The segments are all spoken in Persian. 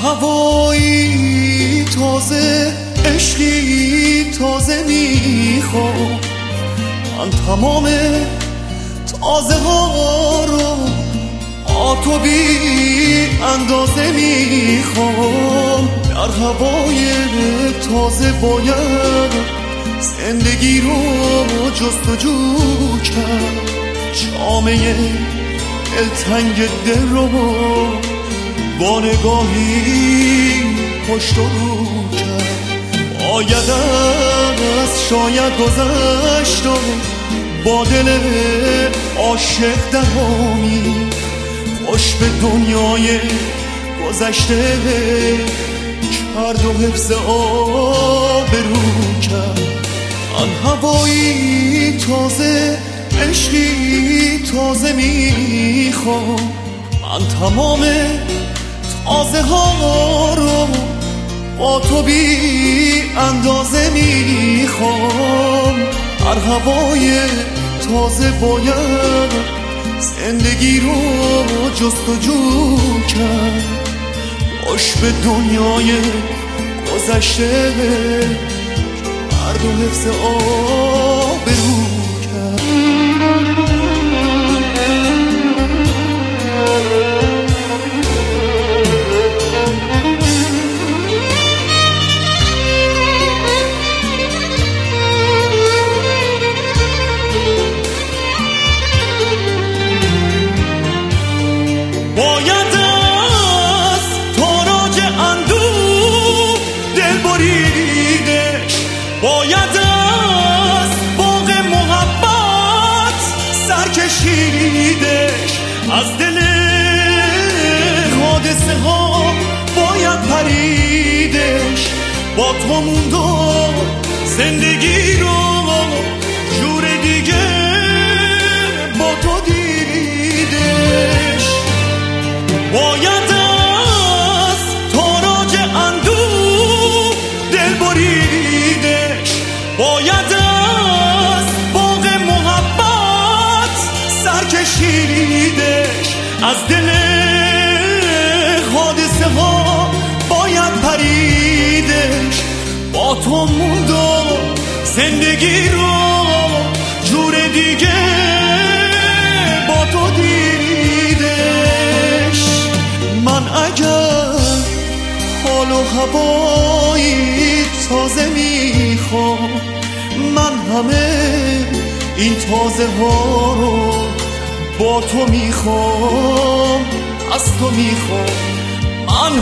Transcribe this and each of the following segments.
هوایی تازه، عشقی تازه میخوام. من تمام تازه ها رو آتو بی اندازه میخوام. در هوای تازه باید زندگی رو جستجو کرد، جامعه دلتنگ دل رو با نگاهی پشت و رو کرد. باید از شاید گذشت و با دل عاشق درامی خوش به دنیای گذشته کرد و حفظ آبرو کرد. من هوایی تازه، عشقی تازه میخوام. من تمام تازه ها رو با تو بی اندازه میخوام. هر هوای تازه باید زندگی رو جستجو کرد، خوش به دنیای گذشته کرد و حفظ آبرو کرد. باید از تاراج اندوه دل بریدش، باید از باغ محبت سر کشیدش، از دل حادثه ها باید پریدش. با تو موندم زندگی رو جور دیگه با تو دیدش. باید از تاراج اندوه دل بریدش، باید از باغ محبت سر کشیدش، از دل حادثه ها باید پریدش. با تو موندم زندگی رو جور دیگه با تو دیدش. من اگر حال و هوایی تازه میخوام، من همه این تازه ها رو با تو میخوام، از تو میخوام. من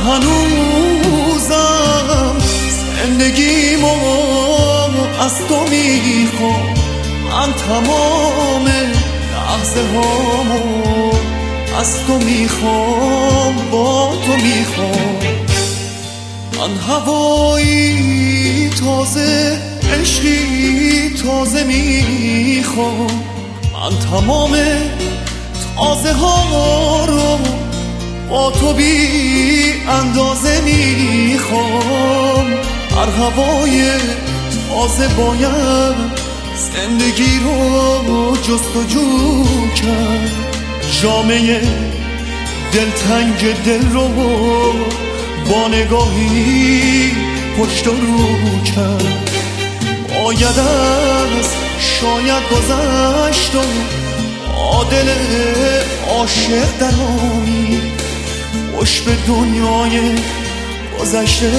هنوزم زندگیمو از تو میخوام. من تمام لحظه هامو از تو میخوام، با تو میخوام. من هوایی تازه، عشقی تازه میخوام. من تمام تازه ها رو با تو بی اندازه میخوام. هر هوای تازه باید زندگی رو جستجو کرد، جامعه دلتنگ دل رو با نگاهی پشت و رو کرد. باید از شاید گذشت و دل عاشق درامی خوش به دنیای گذشته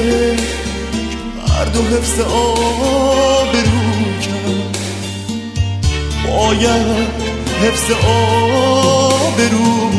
کرد و حفظ آبرو کرد. باید حفظ آبرو